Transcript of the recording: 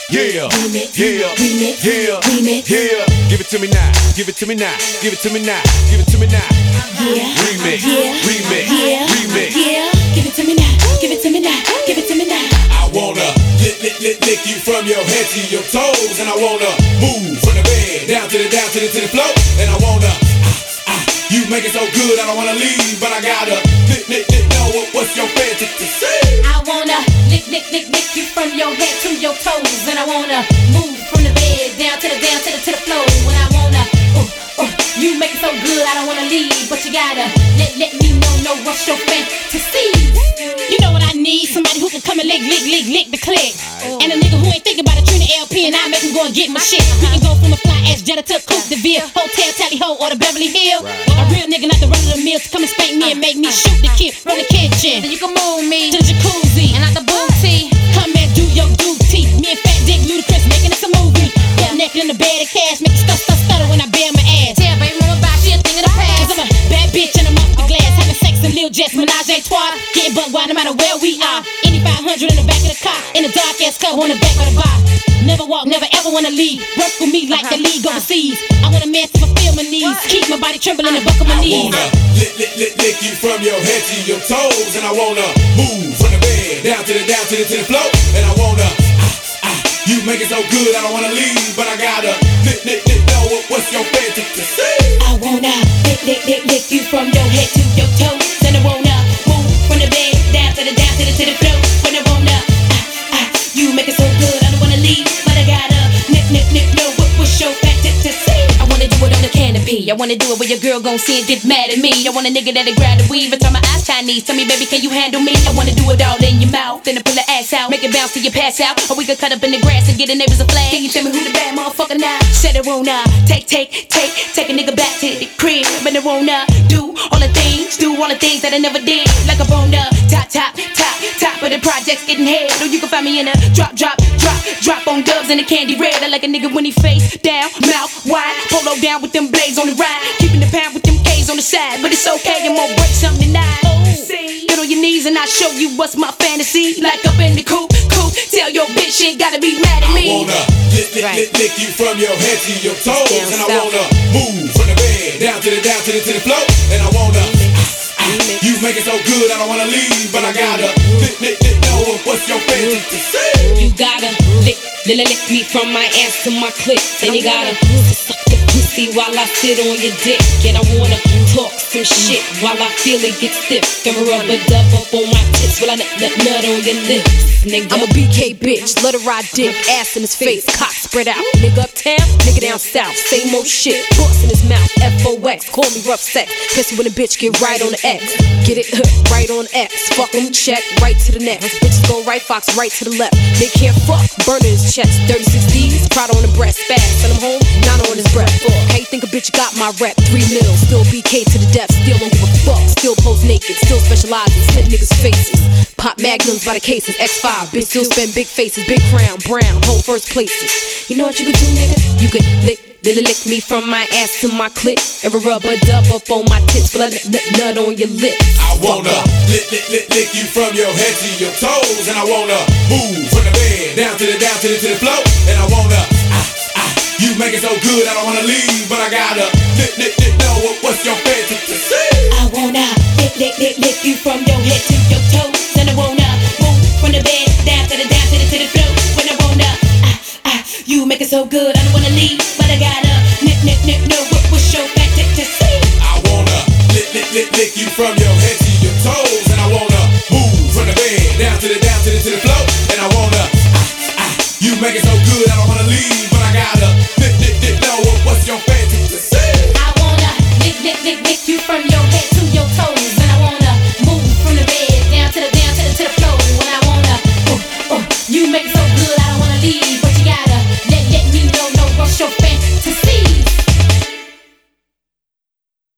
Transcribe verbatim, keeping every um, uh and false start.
Yeah, remix, yeah, remix, yeah, remix, yeah. Give it to me now, give it to me now, give it to me now, give it to me now. yeah, Remix, yeah, remix, yeah, remix. yeah. Give it to me now, give it to me now, give it to me now. I wanna lick, lick, lick, lick you from your head to your toes, and I wanna move from the bed down to the down to the to the floor, and I wanna ah, ah, you make it so good I don't wanna leave, but I gotta lick, lick, lick, know what, what's your fantasy? I wanna lick, lick, lick, lick you from your head to your toes, and I wanna move from the bed down to the down to the to the floor, and I wanna uh, uh, you make it so good I don't wanna leave, but you gotta let let me know know what's your fantasy. You know what I need? Somebody who can come and lick, lick, lick, lick the click. And a nigga who ain't thinking about a Trina L P, and I make him go and get my shit. We can go from a fly ass Jetta to Coupe de Ville, Hotel Tally Ho, or the Beverly Hill. A real nigga, not the run of the mill, to come and spank me and make me shoot the kid from the kitchen. Then you can move me To the jacuzzi, and not the booty. come and do your duty. Me and Fat Dick Ludacris making us a movie. Butt naked in the bed of cash, make it stuff, stuff, stutter when I bare my ass. Tell baby mama about she a thing of the Cause past. I'm a bad bitch and I'm off the glass, having sex in Lil Jess, menage a trois. Getting butt wild no matter where we are. Any five hundred in the back of the car, in the dark ass club on the back of the bar. Never walk, never ever wanna leave. Work with me like the league overseas. I want a man to fulfill my needs, keep my body trembling and buckle my I knees. wanna lick, lick, lick, lick you from your head to your toes, and I wanna move from the bed down to the down to the to the floor, and I wanna ah, ah, you make it so good I don't wanna leave, but I gotta lick, lick, lick, know what, what's your fantasy? I wanna lick, lick, lick, lick you from your head to your toes, and I wanna move from the bed down to the down to the to the floor, when I wanna ah, ah, you make it so good I don't wanna leave, but I gotta nip, nip, nip, know what, what's your fantasy? I wanna do it on the canopy, I wanna do it where your girl gon' see and get mad at me. I want a nigga that'll grab the weave and turn my eyes Chinese. Tell me, baby, can you handle me? I wanna do it all in your mouth, then I pull the ass out, make it bounce till you pass out, or we could cut up in the grass and get the neighbors a flag. Can you tell me who the bad motherfucker now? Said it won't uh, take, take, take, take a nigga back to the crib, and it won't uh, do all the things, do all the things that I never did, like a bone up, top, top, top, top of the projects getting head, or you can find me in a drop, drop, drop, drop on dubs in the candy red. I like a nigga when he face down, mouth wide, polo down with them blades on the ride, keeping the pound with them K's on the side, but it's okay, I'm gonna break something tonight. Get on your knees and I'll show you what's my fantasy, like up in the coop, coop, tell your bitch she ain't gotta be mad at me. I wanna lick, lick, lick, lick you from your head to your toes, and I wanna move from the bed down to the down to the to the floor, and I wanna ah, ah, you make it so good I don't wanna leave, but I gotta lick, lick, lick, know what's your fantasy? You gotta lick, lick, lick me from my ass to my clit. Then you gotta suck the pussy while I sit on your dick. And I wanna talk some shit while I feel it get stiff. Then rub a dub up on my tits while I nut, nut, nut on your lips. Nigga, I'm a B K bitch, let her ride dick, ass in his face, cock spread out. Nigga uptown, nigga down south, same old shit, boss in his mouth, F O X, call me rough sex. Pissy when a bitch get right on the X, get it huh, right on X. Fuck him, check, right to the next. Bitches go right, fox right to the left. They can't fuck, burning his chest. thirty-six D's, proud on the breast, fast. Send him home, not on his breath. How you think a bitch got my rep? Three mil, still B K to the depth, still don't give a fuck. Still pose naked, still specialize in slit niggas' faces. Pop magnums by the cases, X five, bitch still spend big faces, big crown, brown, whole first places. You know what you could do, nigga? You could lick, lick, lick me from my ass to my clit, and rub a dub up on my tits, but I nut, nut on your lips. I wanna lick, lick, lick, lick you from your head to your toes, and I wanna move from the bed down to the down to the to the floor, and I wanna ah, ah, you make it so good I don't wanna leave, but I gotta lick, lick, lick, know what, what's your fantasy? I wanna lick, lick, lick, lick you from your head to your toes, and I wanna move from the bed down to the down to the to the floor, when I wanna ah, ah, you make it so good I don't wanna leave, but I gotta nip, nip, nip, know what, what's your fantasy? I wanna lick, lick, lick, lick you from your head to your toes, and I wanna move from the bed down to the down to the to the floor, and I wanna ah, ah, you make it so good I don't wanna leave, but I gotta